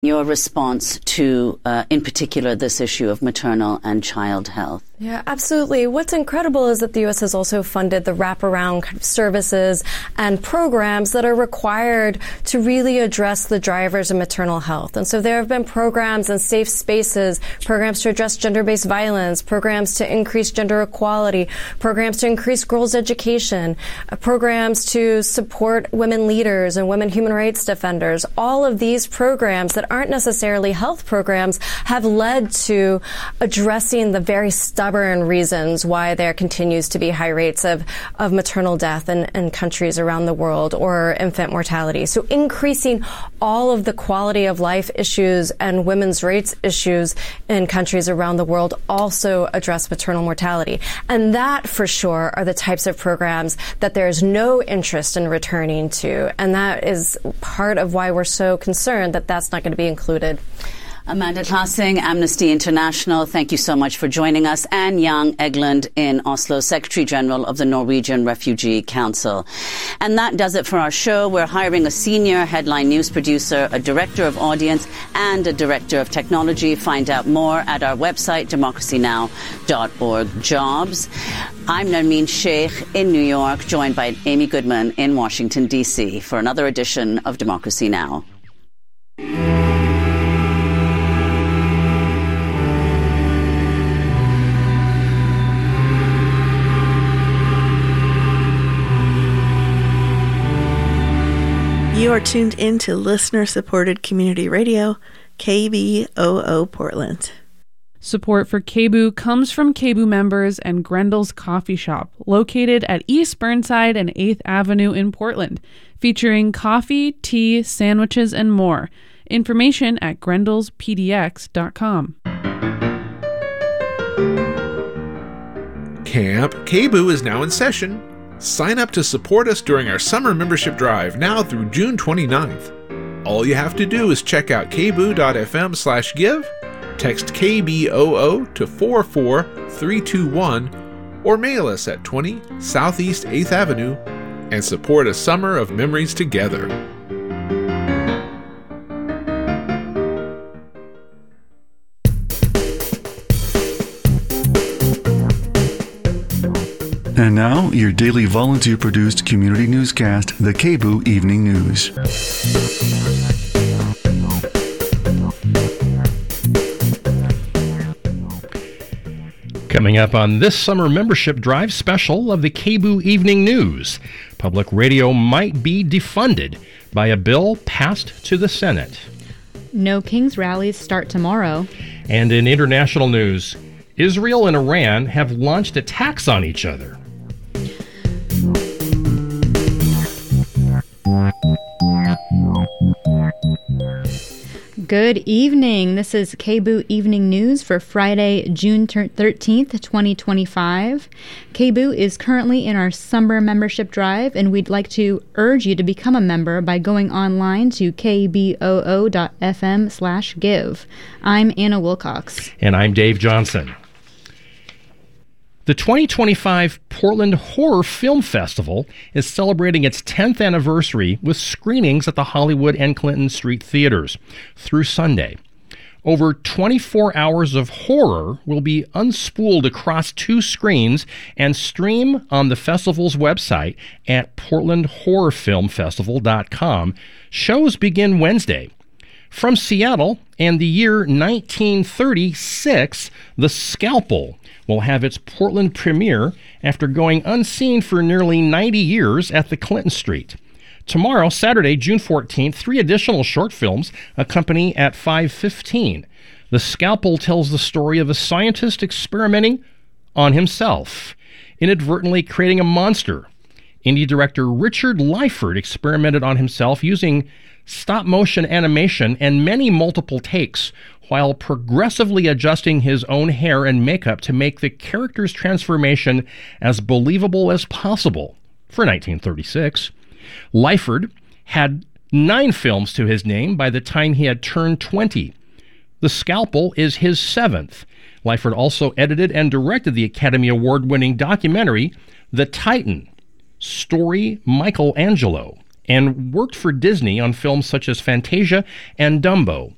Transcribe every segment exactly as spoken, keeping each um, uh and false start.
Your response to, uh, in particular, this issue of maternal and child health. Yeah, absolutely. What's incredible is that the U S has also funded the wraparound kind of services and programs that are required to really address the drivers of maternal health. And so there have been programs and safe spaces, programs to address gender-based violence, programs to increase gender equality, programs to increase girls' education, uh, programs to support women leaders and women human rights defenders. All of these programs that aren't necessarily health programs have led to addressing the very stubborn reasons why there continues to be high rates of, of maternal death in, in countries around the world, or infant mortality. So increasing all of the quality of life issues and women's rights issues in countries around the world also address maternal mortality. And that, for sure, are the types of programs that there's no interest in returning to. And that is part of why we're so concerned that that's not going to be included. Amanda Classing, Amnesty International, thank you so much for joining us. And Jan Egeland in Oslo, Secretary General of the Norwegian Refugee Council. And that does it for our show. We're hiring a senior headline news producer, a director of audience, and a director of technology. Find out more at our website, democracy now dot org jobs. I'm Nermeen Sheikh in New York, joined by Amy Goodman in Washington, D C for another edition of Democracy Now! You are tuned in to listener-supported community radio, K B O O Portland. Support for K B O O comes from K B O O members and Grendel's Coffee Shop, located at East Burnside and eighth Avenue in Portland, featuring coffee, tea, sandwiches, and more. Information at grendels p d x dot com. Camp K B O O is now in session. Sign up to support us during our summer membership drive now through June twenty-ninth. All you have to do is check out k b o o dot f m slash give, text K B O O to four four three two one, or mail us at twenty Southeast eighth Avenue and support a summer of memories together. And now, your daily volunteer-produced community newscast, the K B O O Evening News. Coming up on this summer membership drive special of the K B O O Evening News, public radio might be defunded by a bill passed to the Senate. No Kings rallies start tomorrow. And in international news, Israel and Iran have launched attacks on each other. Good evening. This is K B O O Evening News for Friday, June thirteenth, twenty twenty-five. K B O O is currently in our summer membership drive, and we'd like to urge you to become a member by going online to k b o o dot f m slash give. I'm Anna Wilcox. And I'm Dave Johnson. The twenty twenty-five Portland Horror Film Festival is celebrating its tenth anniversary with screenings at the Hollywood and Clinton Street theaters through Sunday. Over twenty-four hours of horror will be unspooled across two screens and stream on the festival's website at portland horror film festival dot com. Shows begin Wednesday. From Seattle and the year nineteen thirty-six, The Scalpel will have its Portland premiere after going unseen for nearly ninety years at the Clinton Street. Tomorrow, Saturday, June fourteenth, three additional short films accompany at five fifteen. The Scalpel tells the story of a scientist experimenting on himself, inadvertently creating a monster. Indie director Richard Lyford experimented on himself using stop-motion animation and many multiple takes, while progressively adjusting his own hair and makeup to make the character's transformation as believable as possible. For nineteen thirty-six, Lyford had nine films to his name by the time he had turned twenty. The Scalpel is his seventh. Lyford also edited and directed the Academy Award-winning documentary The Titan, Story Michelangelo, and worked for Disney on films such as Fantasia and Dumbo.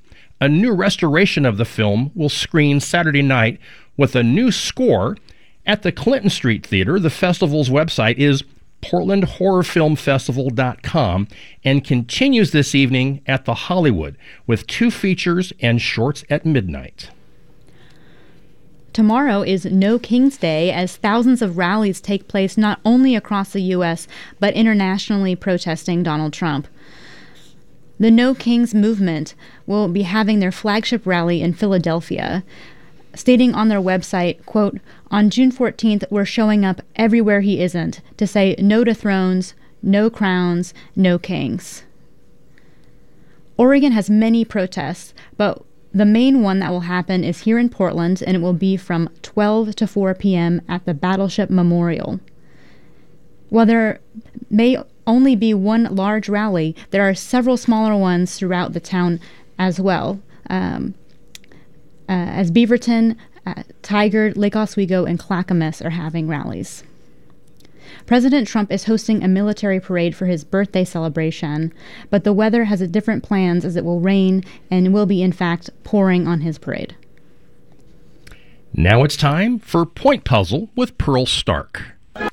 A new restoration of the film will screen Saturday night with a new score at the Clinton Street Theater. The festival's website is portland horror film festival dot com and continues this evening at the Hollywood with two features and shorts at midnight. Tomorrow is No Kings Day, as thousands of rallies take place not only across the U S, but internationally protesting Donald Trump. The No Kings movement will be having their flagship rally in Philadelphia, stating on their website, quote, "On June fourteenth, we're showing up everywhere he isn't to say no to thrones, no crowns, no kings." Oregon has many protests, but the main one that will happen is here in Portland, and it will be from twelve to four p.m. at the Battleship Memorial. While there may only be one large rally, there are several smaller ones throughout the town as well, um, uh, as Beaverton, uh, Tigard, Lake Oswego, and Clackamas are having rallies. President Trump is hosting a military parade for his birthday celebration, but the weather has a different plans, as it will rain and will be, in fact, pouring on his parade. Now it's time for Point Puzzle with Pearl Stark.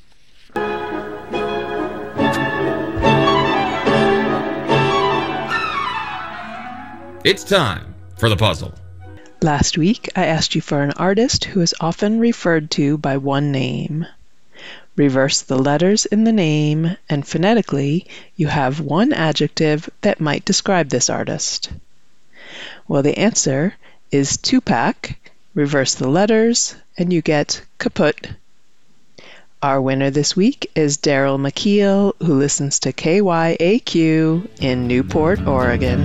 It's time for the puzzle. Last week, I asked you for an artist who is often referred to by one name. Reverse the letters in the name, and phonetically, you have one adjective that might describe this artist. Well, the answer is Tupac. Reverse the letters, and you get kaput. Our winner this week is Daryl McKeel, who listens to K Y A Q in Newport, Oregon.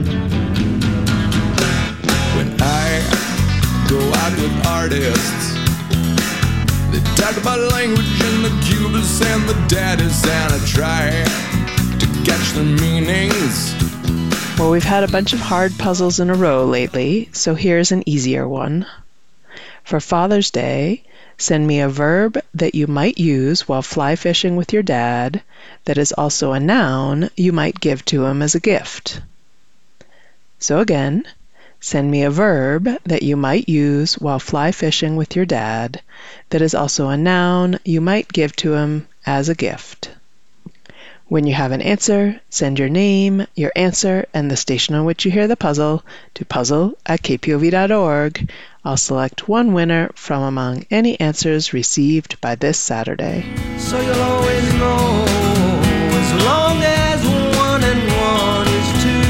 When I go out with artists, they talk about language and the cubas and the daddies, and I try to catch the meanings. Well, we've had a bunch of hard puzzles in a row lately, so here's an easier one. For Father's Day, send me a verb that you might use while fly fishing with your dad that is also a noun you might give to him as a gift. So again, send me a verb that you might use while fly fishing with your dad that is also a noun you might give to him as a gift. When you have an answer, send your name, your answer, and the station on which you hear the puzzle to puzzle at k p o v dot org. I'll select one winner from among any answers received by this Saturday. So you'll always know, as long as one and one is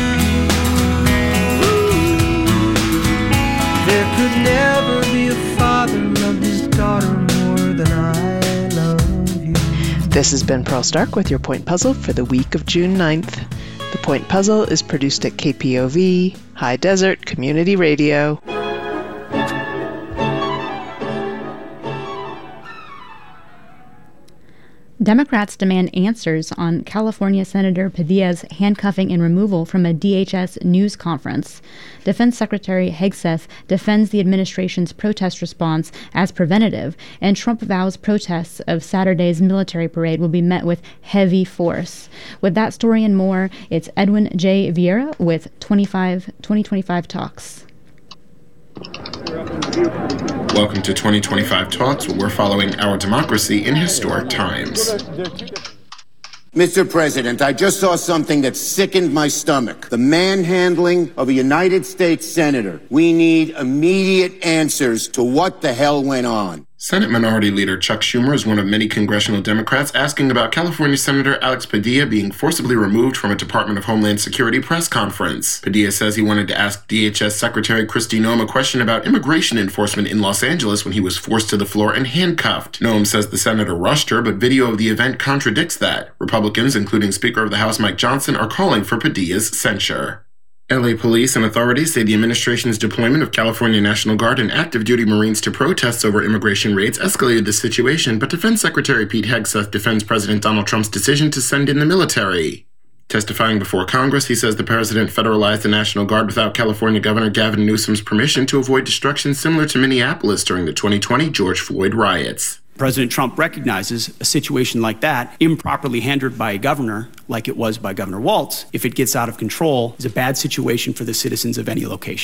two. There could never be a father loved his daughter more than I love you. This has been Pearl Stark with your Point Puzzle for the week of June ninth. The Point Puzzle is produced at K P O V, High Desert Community Radio. Democrats demand answers on California Senator Padilla's handcuffing and removal from a D H S news conference. Defense Secretary Hegseth defends the administration's protest response as preventative, and Trump vows protests of Saturday's military parade will be met with heavy force. With that story and more, it's Edwin J. Vieira with twenty-five, twenty twenty-five Talks. Welcome to twenty twenty-five Talks, where we're following our democracy in historic times. Mister President, I just saw something that sickened my stomach. The manhandling of a United States senator. We need immediate answers to what the hell went on. Senate Minority Leader Chuck Schumer is one of many congressional Democrats asking about California Senator Alex Padilla being forcibly removed from a Department of Homeland Security press conference. Padilla says he wanted to ask D H S Secretary Kristi Noem a question about immigration enforcement in Los Angeles when he was forced to the floor and handcuffed. Noem says the senator rushed her, but video of the event contradicts that. Republicans, including Speaker of the House Mike Johnson, are calling for Padilla's censure. L A police and authorities say the administration's deployment of California National Guard and active duty Marines to protests over immigration raids escalated the situation, but Defense Secretary Pete Hegseth defends President Donald Trump's decision to send in the military. Testifying before Congress, he says the president federalized the National Guard without California Governor Gavin Newsom's permission to avoid destruction similar to Minneapolis during the twenty twenty George Floyd riots. President Trump recognizes a situation like that, improperly handled by a governor, like it was by Governor Walz, if it gets out of control, is a bad situation for the citizens of any location.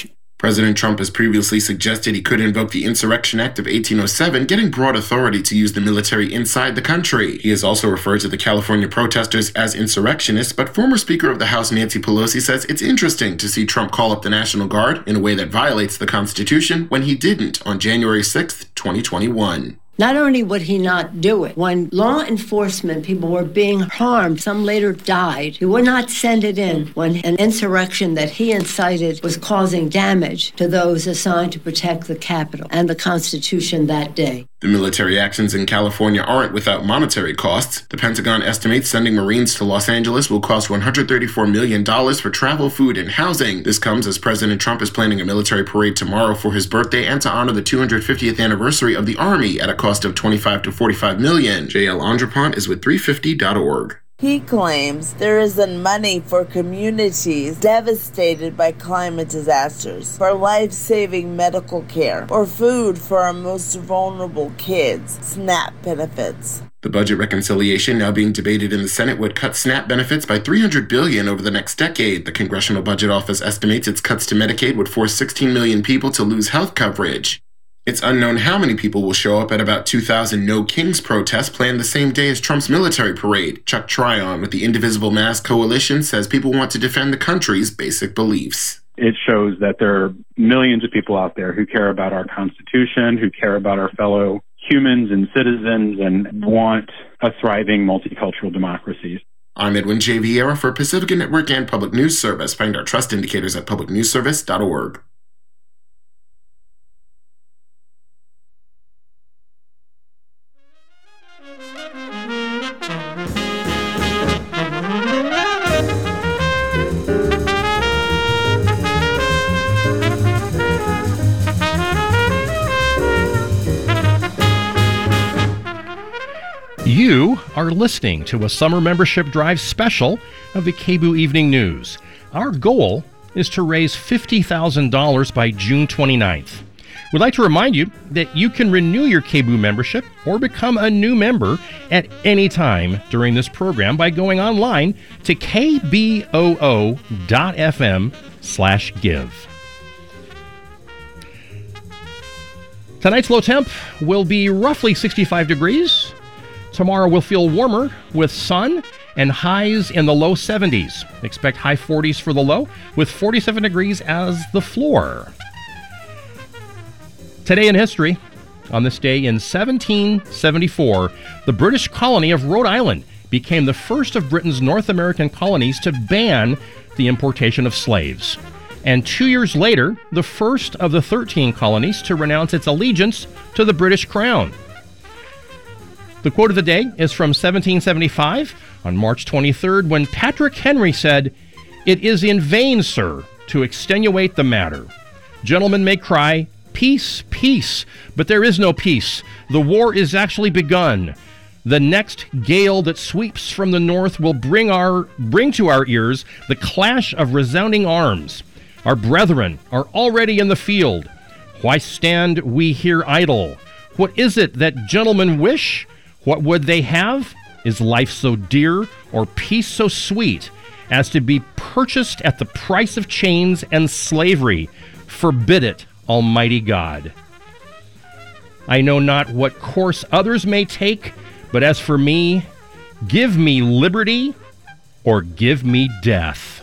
President Trump has previously suggested he could invoke the Insurrection Act of eighteen oh seven, getting broad authority to use the military inside the country. He has also referred to the California protesters as insurrectionists, but former Speaker of the House Nancy Pelosi says it's interesting to see Trump call up the National Guard in a way that violates the Constitution when he didn't on January sixth, twenty twenty-one. Not only would he not do it, when law enforcement people were being harmed, some later died, he would not send it in when an insurrection that he incited was causing damage to those assigned to protect the Capitol and the Constitution that day. The military actions in California aren't without monetary costs. The Pentagon estimates sending Marines to Los Angeles will cost one hundred thirty-four million dollars for travel, food, and housing. This comes as President Trump is planning a military parade tomorrow for his birthday and to honor the two hundred fiftieth anniversary of the Army at a cost of twenty-five to forty-five million dollars. J L Andrapont is with three fifty dot org. He claims there isn't money for communities devastated by climate disasters, for life-saving medical care, or food for our most vulnerable kids, SNAP benefits. The budget reconciliation now being debated in the Senate would cut SNAP benefits by three hundred billion dollars over the next decade. The Congressional Budget Office estimates its cuts to Medicaid would force sixteen million people to lose health coverage. It's unknown how many people will show up at about two thousand No Kings protests planned the same day as Trump's military parade. Chuck Tryon with the Indivisible Mask Coalition says people want to defend the country's basic beliefs. It shows that there are millions of people out there who care about our Constitution, who care about our fellow humans and citizens, and want a thriving multicultural democracy. I'm Edwin J. Vieira for Pacifica Network and Public News Service. Find our trust indicators at public news service dot org. You are listening to a Summer Membership Drive special of the K B U Evening News. Our goal is to raise fifty thousand dollars by June twenty-ninth. We'd like to remind you that you can renew your K B U membership or become a new member at any time during this program by going online to k b o o dot f m slash give. Tonight's low temp will be roughly sixty-five degrees. Tomorrow will feel warmer with sun and highs in the low seventies. Expect high forties for the low with forty-seven degrees as the floor. Today in history, on this day in seventeen seventy-four, the British colony of Rhode Island became the first of Britain's North American colonies to ban the importation of slaves. And two years later, the first of the thirteen colonies to renounce its allegiance to the British crown. The quote of the day is from seventeen seventy-five, on March twenty-third, when Patrick Henry said, "It is in vain, sir, to extenuate the matter. Gentlemen may cry, 'Peace, peace,' but there is no peace. The war is actually begun. The next gale that sweeps from the north will bring our bring to our ears the clash of resounding arms. Our brethren are already in the field. Why stand we here idle? What is it that gentlemen wish? What would they have? Is life so dear or peace so sweet as to be purchased at the price of chains and slavery? Forbid it, Almighty God. I know not what course others may take, but as for me, give me liberty or give me death."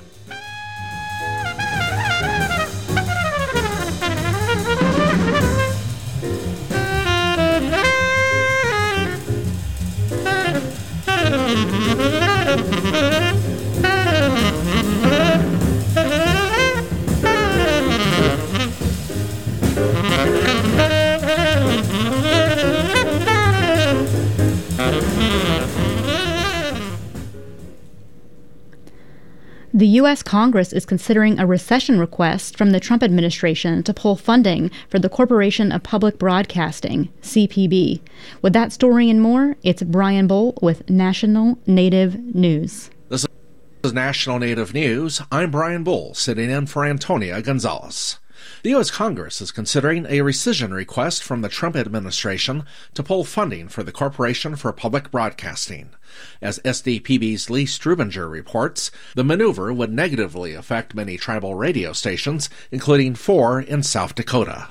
The U S Congress is considering a recession request from the Trump administration to pull funding for the Corporation of Public Broadcasting, C P B. With that story and more, it's Brian Bowl with National Native News. This is National Native News. I'm Brian Bowl, sitting in for Antonia Gonzalez. The U S Congress is considering a rescission request from the Trump administration to pull funding for the Corporation for Public Broadcasting. As S D P B's Lee Strubinger reports, the maneuver would negatively affect many tribal radio stations, including four in South Dakota.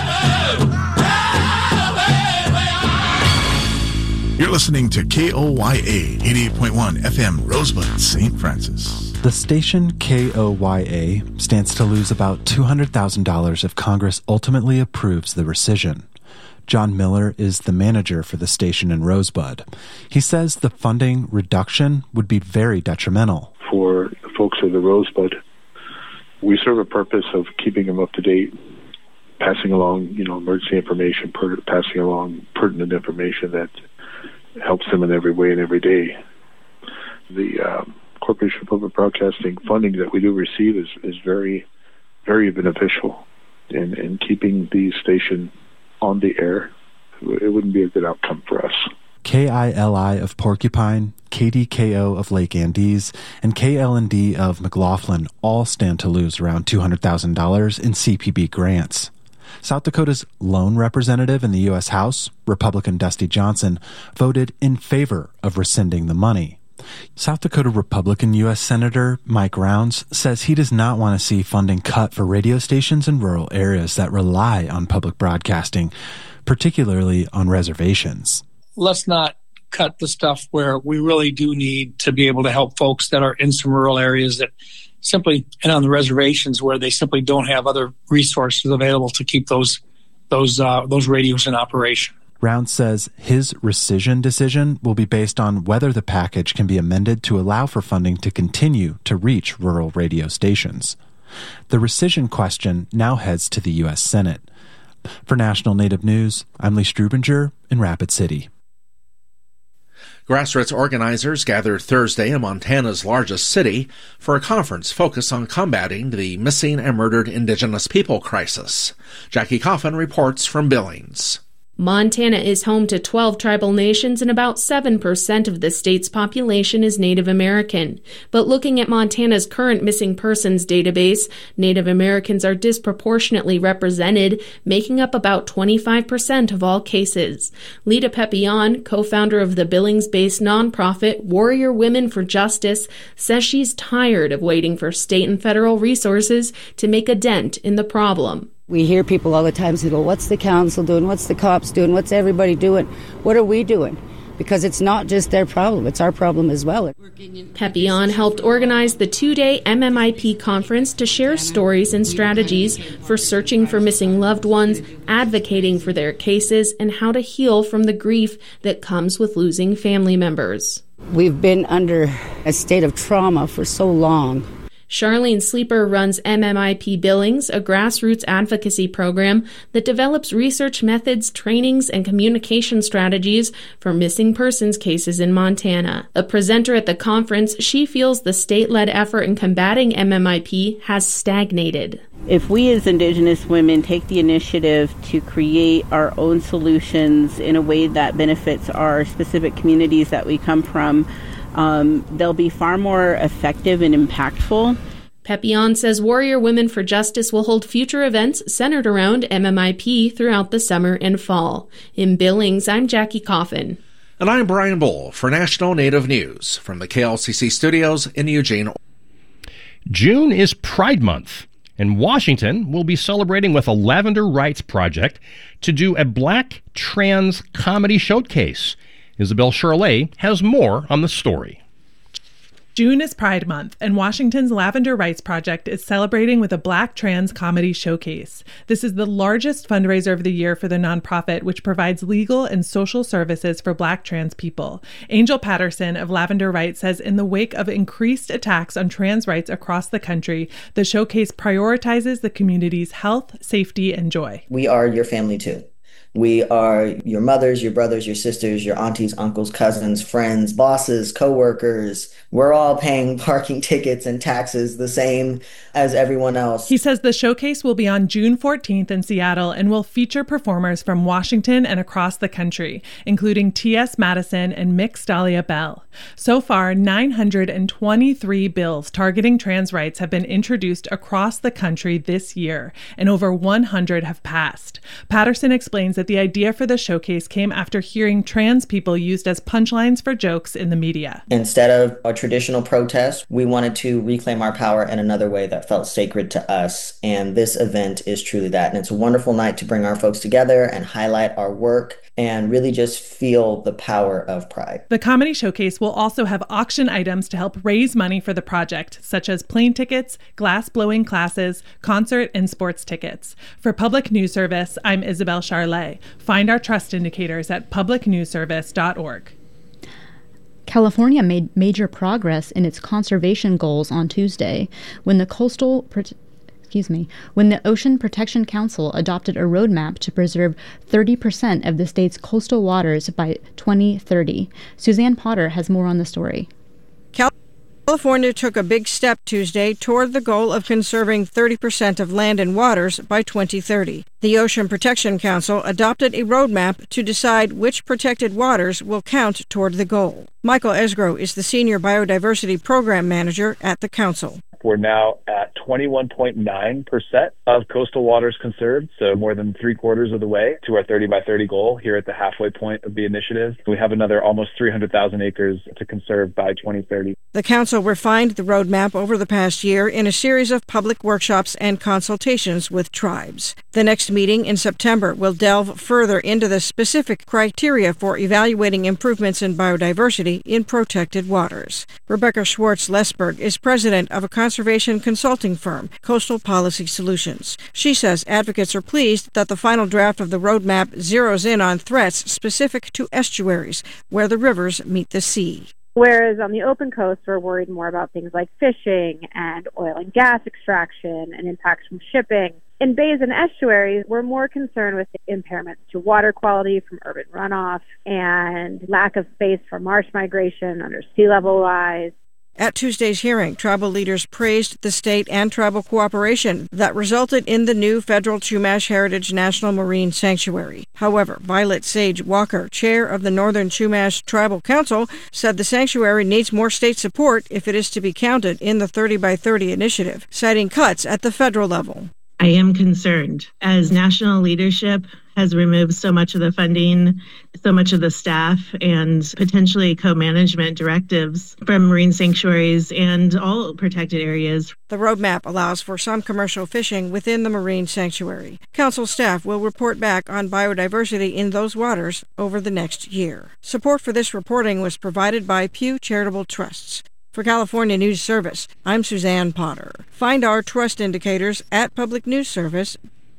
You're listening to K O Y A eighty-eight point one F M Rosebud, Saint Francis. The station K O Y A stands to lose about two hundred thousand dollars if Congress ultimately approves the rescission. John Miller is the manager for the station in Rosebud. He says the funding reduction would be very detrimental. For the folks of the Rosebud, we serve a purpose of keeping them up to date, passing along, you know, emergency information, per- passing along pertinent information that helps them in every way and every day. The um, Corporation for Public Broadcasting funding that we do receive is, is very, very beneficial in, in keeping the station on the air. It wouldn't be a good outcome for us. K I L I of Porcupine, K D K O of Lake Andes, and K L N D of McLaughlin all stand to lose around two hundred thousand dollars in C P B grants. South Dakota's lone representative in the U S House, Republican Dusty Johnson, voted in favor of rescinding the money. South Dakota Republican U S Senator Mike Rounds says he does not want to see funding cut for radio stations in rural areas that rely on public broadcasting, particularly on reservations. Let's not cut the stuff where we really do need to be able to help folks that are in some rural areas that simply, and on the reservations where they simply don't have other resources available to keep those those uh, those radios in operation. Rounds says his rescission decision will be based on whether the package can be amended to allow for funding to continue to reach rural radio stations. The rescission question now heads to the U S Senate. For National Native News, I'm Lee Strubinger in Rapid City. Grassroots organizers gathered Thursday in Montana's largest city for a conference focused on combating the missing and murdered Indigenous people crisis. Jackie Coffin reports from Billings. Montana is home to twelve tribal nations and about seven percent of the state's population is Native American. But looking at Montana's current missing persons database, Native Americans are disproportionately represented, making up about twenty-five percent of all cases. Lita Pepillon, co-founder of the Billings-based nonprofit Warrior Women for Justice, says she's tired of waiting for state and federal resources to make a dent in the problem. We hear people all the time say, well, what's the council doing? What's the cops doing? What's everybody doing? What are we doing? Because it's not just their problem, it's our problem as well. Pepillon helped organize the two-day M M I P conference to share stories and strategies for searching for missing loved ones, advocating for their cases, and how to heal from the grief that comes with losing family members. We've been under a state of trauma for so long. Charlene Sleeper runs M M I P Billings, a grassroots advocacy program that develops research methods, trainings, and communication strategies for missing persons cases in Montana. A presenter at the conference, she feels the state-led effort in combating M M I P has stagnated. If we as Indigenous women take the initiative to create our own solutions in a way that benefits our specific communities that we come from, Um, they'll be far more effective and impactful. Pepillon says Warrior Women for Justice will hold future events centered around M M I P throughout the summer and fall. In Billings, I'm Jackie Coffin. And I'm Brian Bull for National Native News from the K L C C studios in Eugene. June is Pride Month, and Washington will be celebrating with a Lavender Rights Project to do a Black trans comedy showcase. Isabel Charlet has more on the story. June is Pride Month, and Washington's Lavender Rights Project is celebrating with a Black trans comedy showcase. This is the largest fundraiser of the year for the nonprofit, which provides legal and social services for Black trans people. Angel Patterson of Lavender Rights says in the wake of increased attacks on trans rights across the country, the showcase prioritizes the community's health, safety, and joy. We are your family too. We are your mothers, your brothers, your sisters, your aunties, uncles, cousins, friends, bosses, coworkers. We're all paying parking tickets and taxes the same as everyone else. He says the showcase will be on June fourteenth in Seattle and will feature performers from Washington and across the country, including T S Madison and Mix Dahlia Bell. So far, nine hundred twenty-three bills targeting trans rights have been introduced across the country this year, and over one hundred have passed. Patterson explains that the idea for the showcase came after hearing trans people used as punchlines for jokes in the media. Instead of a traditional protest, we wanted to reclaim our power in another way that felt sacred to us, and this event is truly that. And it's a wonderful night to bring our folks together and highlight our work and really just feel the power of Pride. The comedy showcase will also have auction items to help raise money for the project, such as plane tickets, glass blowing classes, concert and sports tickets. For Public News Service, I'm Isabel Charlet. Find our trust indicators at public news service dot org. California made major progress in its conservation goals on Tuesday when the coastal Excuse me, when the Ocean Protection Council adopted a roadmap to preserve thirty percent of the state's coastal waters by twenty thirty. Suzanne Potter has more on the story. California took a big step Tuesday toward the goal of conserving thirty percent of land and waters by twenty thirty. The Ocean Protection Council adopted a roadmap to decide which protected waters will count toward the goal. Michael Esgro is the Senior Biodiversity Program Manager at the Council. We're now at twenty-one point nine percent of coastal waters conserved, so more than three quarters of the way to our thirty by thirty goal here at the halfway point of the initiative. We have another almost three hundred thousand acres to conserve by twenty thirty. The Council refined the roadmap over the past year in a series of public workshops and consultations with tribes. The next meeting in September will delve further into the specific criteria for evaluating improvements in biodiversity in protected waters. Rebecca Schwartz-Lesberg is president of a conservation consulting firm, Coastal Policy Solutions. She says advocates are pleased that the final draft of the roadmap zeroes in on threats specific to estuaries, where the rivers meet the sea. Whereas on the open coast, we're worried more about things like fishing and oil and gas extraction and impacts from shipping. In bays and estuaries, we're more concerned with impairments to water quality from urban runoff and lack of space for marsh migration under sea level rise. At Tuesday's hearing, tribal leaders praised the state and tribal cooperation that resulted in the new federal Chumash Heritage National Marine Sanctuary. However, Violet Sage Walker, chair of the Northern Chumash Tribal Council, said the sanctuary needs more state support if it is to be counted in the thirty by thirty initiative, citing cuts at the federal level. I am concerned as national leadership has removed so much of the funding, so much of the staff, and potentially co-management directives from marine sanctuaries and all protected areas. The roadmap allows for some commercial fishing within the marine sanctuary. Council staff will report back on biodiversity in those waters over the next year. Support for this reporting was provided by Pew Charitable Trusts. For California News Service, I'm Suzanne Potter. Find our trust indicators at Public News Service.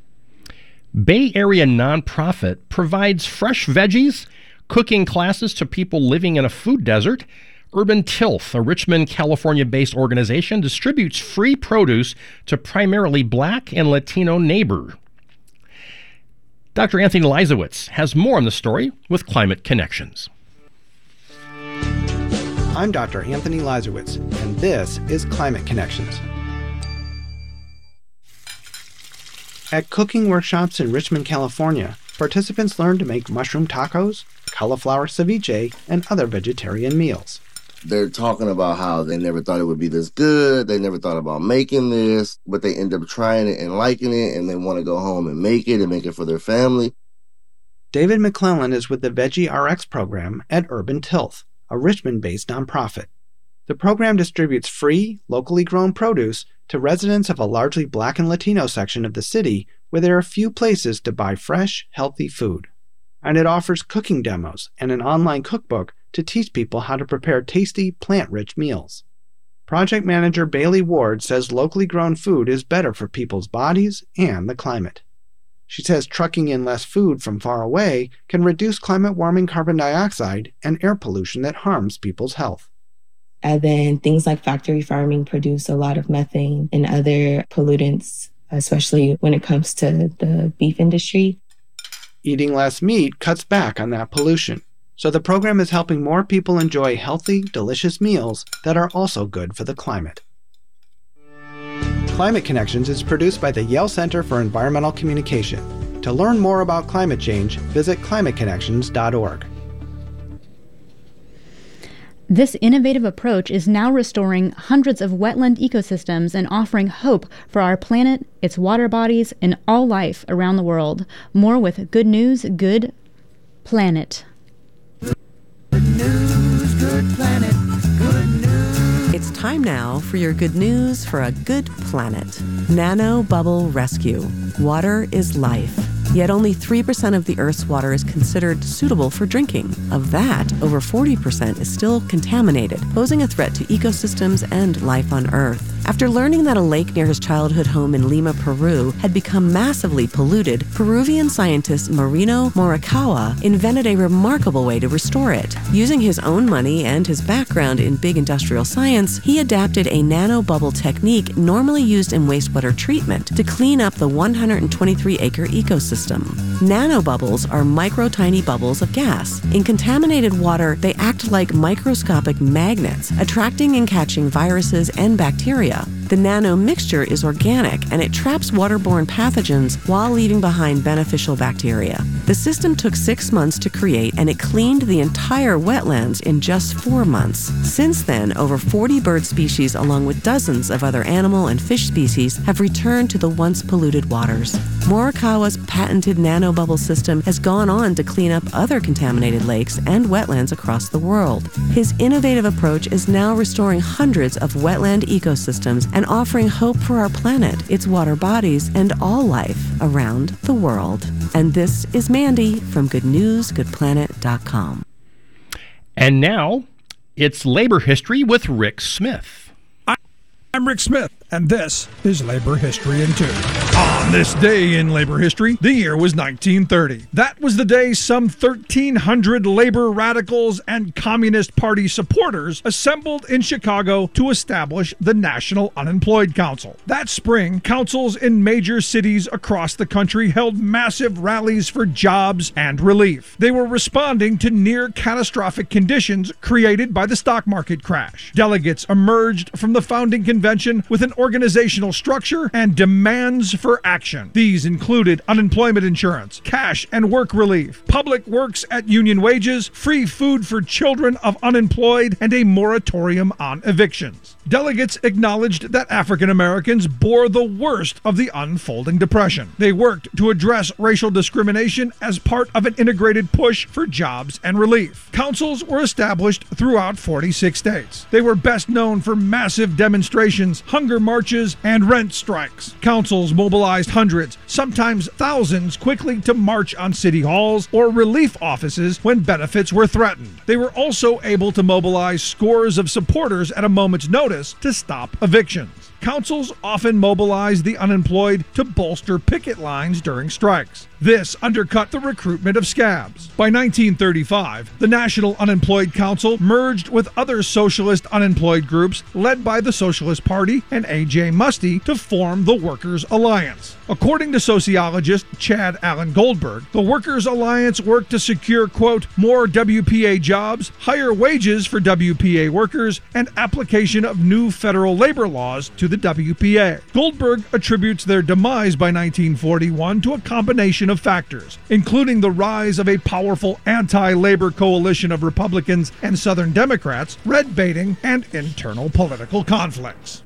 Bay Area nonprofit provides fresh veggies, cooking classes to people living in a food desert. Urban Tilth, a Richmond, California-based organization, distributes free produce to primarily Black and Latino neighbors. Doctor Anthony Leisowitz has more on the story with Climate Connections. I'm Doctor Anthony Leisowitz, and this is Climate Connections. At cooking workshops in Richmond, California, participants learn to make mushroom tacos, cauliflower ceviche, and other vegetarian meals. They're talking about how they never thought it would be this good, they never thought about making this, but they end up trying it and liking it, and they want to go home and make it and make it for their family. David McClellan is with the Veggie R X program at Urban Tilth, a Richmond-based nonprofit. The program distributes free, locally grown produce to residents of a largely Black and Latino section of the city where there are few places to buy fresh, healthy food. And it offers cooking demos and an online cookbook to teach people how to prepare tasty, plant-rich meals. Project manager Bailey Ward says locally grown food is better for people's bodies and the climate. She says trucking in less food from far away can reduce climate-warming carbon dioxide and air pollution that harms people's health. And then things like factory farming produce a lot of methane and other pollutants, especially when it comes to the beef industry. Eating less meat cuts back on that pollution. So the program is helping more people enjoy healthy, delicious meals that are also good for the climate. Climate Connections is produced by the Yale Center for Environmental Communication. To learn more about climate change, visit climate connections dot org. This innovative approach is now restoring hundreds of wetland ecosystems and offering hope for our planet, its water bodies, and all life around the world. More with Good News, Good Planet. Good news, good planet, good news. It's time now for your good news for a good planet. Nano Bubble Rescue. Water is life. Yet only three percent of the Earth's water is considered suitable for drinking. Of that, over forty percent is still contaminated, posing a threat to ecosystems and life on Earth. After learning that a lake near his childhood home in Lima, Peru, had become massively polluted, Peruvian scientist Marino Morikawa invented a remarkable way to restore it. Using his own money and his background in big industrial science, he adapted a nanobubble technique normally used in wastewater treatment to clean up the one hundred twenty-three acre ecosystem. Nanobubbles are micro tiny bubbles of gas. In contaminated water, they act like microscopic magnets, attracting and catching viruses and bacteria. The nano mixture is organic and it traps waterborne pathogens while leaving behind beneficial bacteria. The system took six months to create and it cleaned the entire wetlands in just four months. Since then, over forty bird species along with dozens of other animal and fish species have returned to the once polluted waters. Morikawa's patented nanobubble system has gone on to clean up other contaminated lakes and wetlands across the world. His innovative approach is now restoring hundreds of wetland ecosystems and offering hope for our planet, its water bodies, and all life around the world. And this is Mandy from good news good planet dot com. And now, it's Labor History with Rick Smith. I'm Rick Smith, and this is Labor History in Two. On this day in labor history, the year was nineteen thirty. That was the day some thirteen hundred labor radicals and Communist Party supporters assembled in Chicago to establish the National Unemployed Council. That spring, councils in major cities across the country held massive rallies for jobs and relief. They were responding to near catastrophic conditions created by the stock market crash. Delegates emerged from the founding convention with an organizational structure and demands for action. These included unemployment insurance, cash and work relief, public works at union wages, free food for children of unemployed, and a moratorium on evictions. Delegates acknowledged that African Americans bore the worst of the unfolding depression. They worked to address racial discrimination as part of an integrated push for jobs and relief. Councils were established throughout forty-six states. They were best known for massive demonstrations, hunger marches, and rent strikes. Councils mobilized hundreds, sometimes thousands, quickly to march on city halls or relief offices when benefits were threatened. They were also able to mobilize scores of supporters at a moment's notice to stop evictions. Councils often mobilized the unemployed to bolster picket lines during strikes. This undercut the recruitment of scabs. By nineteen thirty-five, the National Unemployed Council merged with other socialist unemployed groups led by the Socialist Party and A J Muste to form the Workers' Alliance. According to sociologist Chad Allen Goldberg, the Workers' Alliance worked to secure, quote, more W P A jobs, higher wages for W P A workers, and application of new federal labor laws to the W P A. Goldberg attributes their demise by nineteen forty-one to a combination of factors, including the rise of a powerful anti-labor coalition of Republicans and Southern Democrats, red baiting, and internal political conflicts.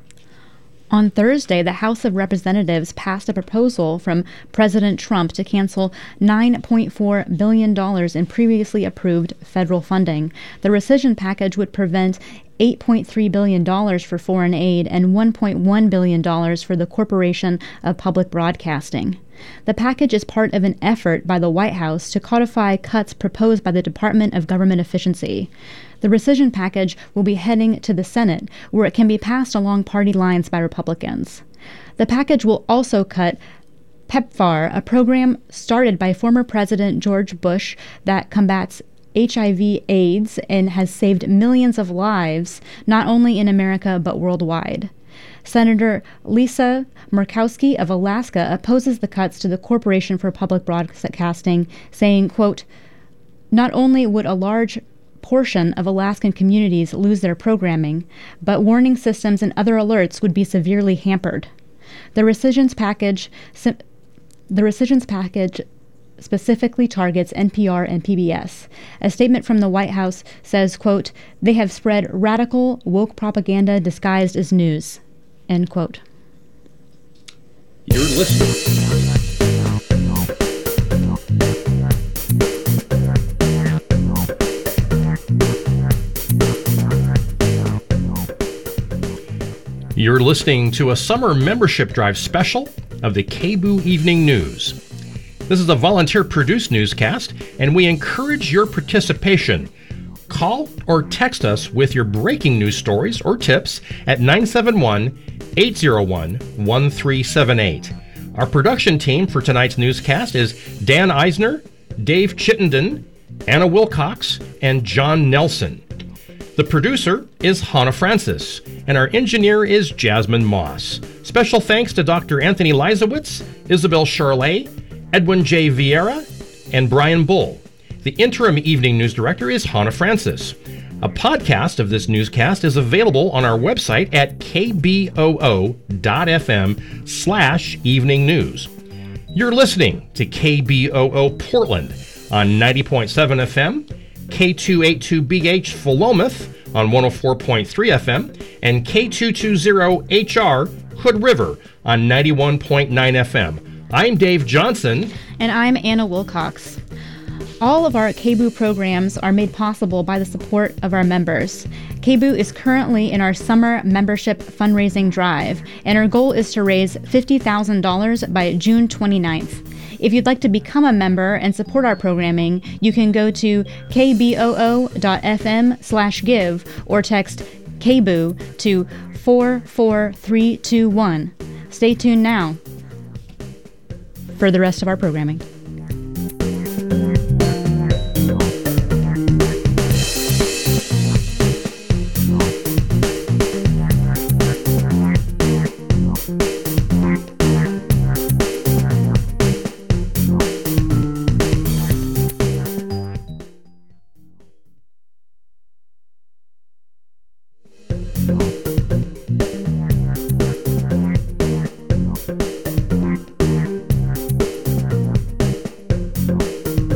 On Thursday, the House of Representatives passed a proposal from President Trump to cancel nine point four billion dollars in previously approved federal funding. The rescission package would prevent eight point three billion dollars for foreign aid and one point one billion dollars for the Corporation of Public Broadcasting. The package is part of an effort by the White House to codify cuts proposed by the Department of Government Efficiency. The rescission package will be heading to the Senate, where it can be passed along party lines by Republicans. The package will also cut PEPFAR, a program started by former President George Bush that combats H I V AIDS and has saved millions of lives, not only in America but worldwide. Senator Lisa Murkowski of Alaska opposes the cuts to the Corporation for Public Broadcasting, saying, quote, "Not only would a large portion of Alaskan communities lose their programming, but warning systems and other alerts would be severely hampered. The rescissions package, the rescissions package specifically targets N P R and P B S. A statement from the White House says, quote, "They have spread radical, woke propaganda disguised as news," end quote. You're listening. You're listening to a summer membership drive special of the K B O O Evening News. This is a volunteer-produced newscast, and we encourage your participation. Call or text us with your breaking news stories or tips at nine seven one, eight zero one, one three seven eight. Our production team for tonight's newscast is Dan Eisner, Dave Chittenden, Anna Wilcox, and John Nelson. The producer is Hannah Francis, and our engineer is Jasmine Moss. Special thanks to Doctor Anthony Leisowitz, Isabel Charlet, Edwin J. Vieira, and Brian Bull. The interim evening news director is Hannah Francis. A podcast of this newscast is available on our website at kboo.fm slash evening news. You're listening to K B O O Portland on ninety point seven F M, K two eighty-two B H Philomath on one oh four point three F M, and K two twenty H R Hood River on ninety-one point nine F M. I'm Dave Johnson. And I'm Anna Wilcox. All of our K B O O programs are made possible by the support of our members. K B O O is currently in our summer membership fundraising drive, and our goal is to raise fifty thousand dollars by June twenty-ninth. If you'd like to become a member and support our programming, you can go to kboo.fm slash give or text K B O O to four four three two one. Stay tuned now for the rest of our programming.